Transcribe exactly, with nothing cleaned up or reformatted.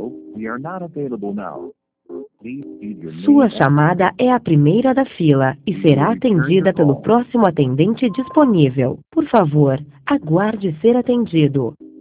Hello, we are not available now. Please leave your name Sua and chamada é a primeira da fila e será atendida pelo próximo atendente disponível. Por favor, aguarde ser atendido.